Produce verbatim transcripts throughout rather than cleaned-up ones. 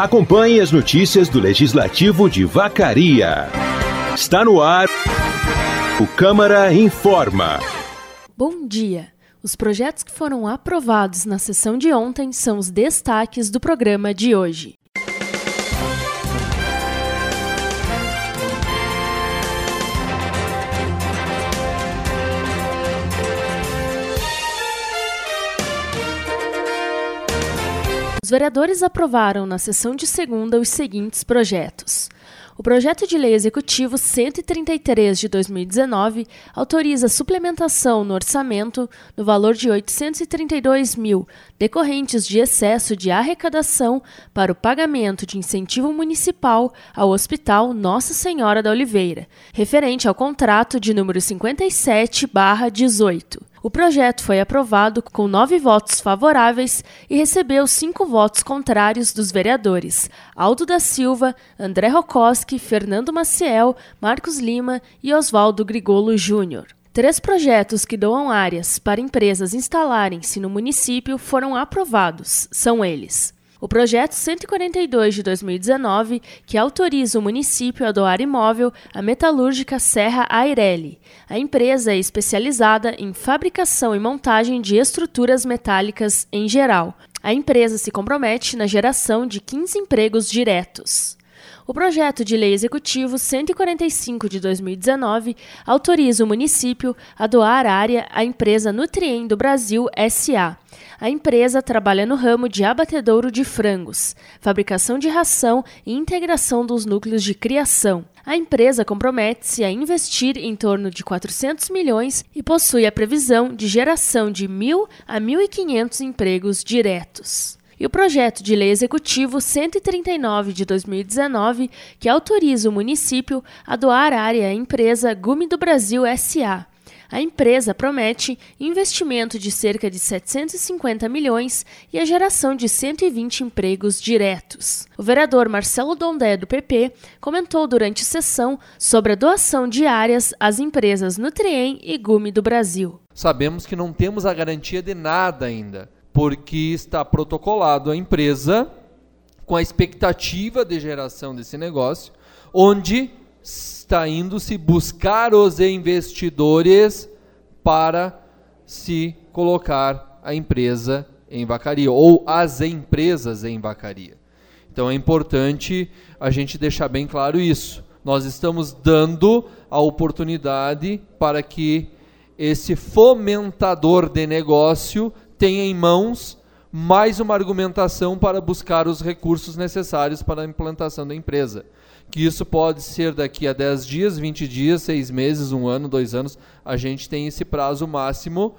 Acompanhe as notícias do Legislativo de Vacaria. Está no ar o Câmara Informa. Bom dia. Os projetos que foram aprovados na sessão de ontem são os destaques do programa de hoje. Os vereadores aprovaram na sessão de segunda os seguintes projetos. O projeto de lei executivo cento e trinta e três de dois mil e dezenove autoriza suplementação no orçamento no valor de oitocentos e trinta e dois mil, decorrentes de excesso de arrecadação para o pagamento de incentivo municipal ao Hospital Nossa Senhora da Oliveira, referente ao contrato de número cinquenta e sete barra dezoito. O projeto foi aprovado com nove votos favoráveis e recebeu cinco votos contrários dos vereadores Aldo da Silva, André Rokoski, Fernando Maciel, Marcos Lima e Oswaldo Grigolo Júnior. Três projetos que doam áreas para empresas instalarem-se no município foram aprovados. São eles: o projeto cento e quarenta e dois de dois mil e dezenove, que autoriza o município a doar imóvel à metalúrgica Serra Aireli. A empresa é especializada em fabricação e montagem de estruturas metálicas em geral. A empresa se compromete na geração de quinze empregos diretos. O projeto de lei executivo cento e quarenta e cinco de dois mil e dezenove autoriza o município a doar área à empresa Nutrien do Brasil S A. A empresa trabalha no ramo de abatedouro de frangos, fabricação de ração e integração dos núcleos de criação. A empresa compromete-se a investir em torno de quatrocentos milhões e possui a previsão de geração de mil a mil e quinhentos empregos diretos. E o projeto de lei executivo cento e trinta e nove de dois mil e dezenove, que autoriza o município a doar área à empresa Gume do Brasil S A. A empresa promete investimento de cerca de setecentos e cinquenta milhões e a geração de cento e vinte empregos diretos. O vereador Marcelo Dondé, do P P, comentou durante a sessão sobre a doação de áreas às empresas Nutrien e Gume do Brasil. Sabemos que não temos a garantia de nada ainda, porque está protocolado a empresa com a expectativa de geração desse negócio, onde está indo se buscar os investidores para se colocar a empresa em Vacaria, ou as empresas em Vacaria. Então é importante a gente deixar bem claro isso. Nós estamos dando a oportunidade para que esse fomentador de negócio tenha em mãos mais uma argumentação para buscar os recursos necessários para a implantação da empresa. Que isso pode ser daqui a dez dias, vinte dias, seis meses, um ano, dois anos. A gente tem esse prazo máximo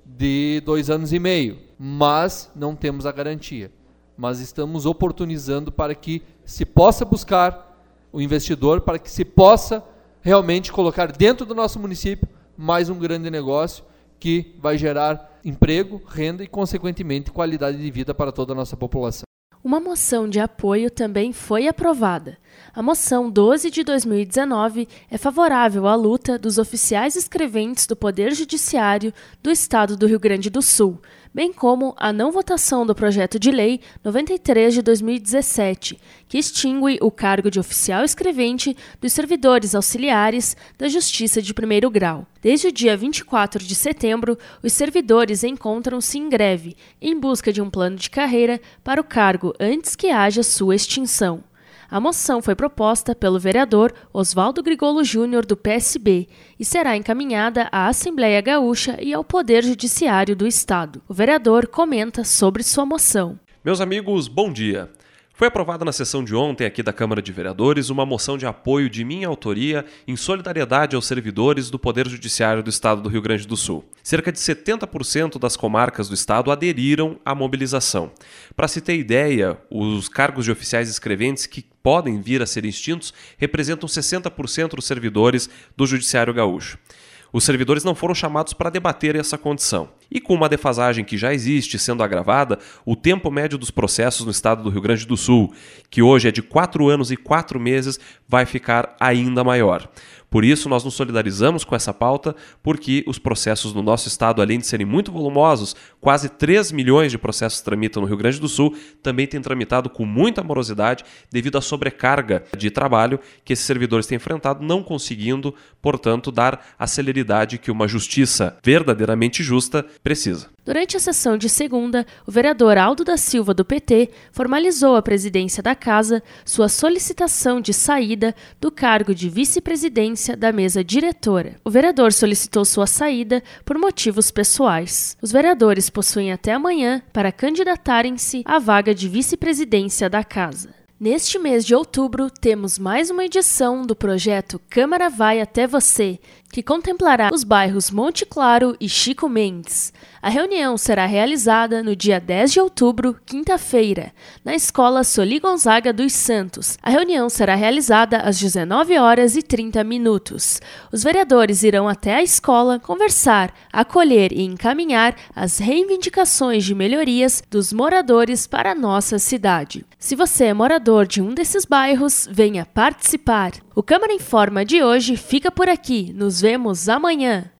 de dois anos e meio, mas não temos a garantia. Mas estamos oportunizando para que se possa buscar o investidor, para que se possa realmente colocar dentro do nosso município mais um grande negócio que vai gerar emprego, renda e, consequentemente, qualidade de vida para toda a nossa população. Uma moção de apoio também foi aprovada. A moção doze de dois mil e dezenove é favorável à luta dos oficiais escreventes do Poder Judiciário do Estado do Rio Grande do Sul, bem como a não votação do projeto de lei noventa e três de dois mil e dezessete, que extingue o cargo de oficial escrevente dos servidores auxiliares da Justiça de primeiro grau. Desde o dia vinte e quatro de setembro, os servidores encontram-se em greve, em busca de um plano de carreira para o cargo antes que haja sua extinção. A moção foi proposta pelo vereador Oswaldo Grigolo Júnior, do P S B, e será encaminhada à Assembleia Gaúcha e ao Poder Judiciário do Estado. O vereador comenta sobre sua moção. Meus amigos, bom dia. Foi aprovada na sessão de ontem aqui da Câmara de Vereadores uma moção de apoio de minha autoria em solidariedade aos servidores do Poder Judiciário do Estado do Rio Grande do Sul. Cerca de setenta por cento das comarcas do Estado aderiram à mobilização. Para se ter ideia, os cargos de oficiais escreventes que podem vir a ser extintos representam sessenta por cento dos servidores do Judiciário Gaúcho. Os servidores não foram chamados para debater essa condição. E com uma defasagem que já existe sendo agravada, o tempo médio dos processos no estado do Rio Grande do Sul, que hoje é de quatro anos e quatro meses, vai ficar ainda maior. Por isso, nós nos solidarizamos com essa pauta, porque os processos no nosso estado, além de serem muito volumosos, quase três milhões de processos tramitam no Rio Grande do Sul, também têm tramitado com muita morosidade devido à sobrecarga de trabalho que esses servidores têm enfrentado, não conseguindo, portanto, dar a celeridade que uma justiça verdadeiramente justa precisa. Durante a sessão de segunda, o vereador Aldo da Silva, do P T, formalizou à presidência da Casa sua solicitação de saída do cargo de vice-presidência da mesa diretora. O vereador solicitou sua saída por motivos pessoais. Os vereadores possuem até amanhã para candidatarem-se à vaga de vice-presidência da Casa. Neste mês de outubro, temos mais uma edição do projeto Câmara Vai Até Você, que contemplará os bairros Monte Claro e Chico Mendes. A reunião será realizada no dia dez de outubro, quinta-feira, na Escola Soli Gonzaga dos Santos. A reunião será realizada às dezenove horas e trinta minutos. Os vereadores irão até a escola conversar, acolher e encaminhar as reivindicações de melhorias dos moradores para a nossa cidade. Se você é morador de um desses bairros, venha participar. O Câmara Informa de hoje fica por aqui. Nos vemos amanhã.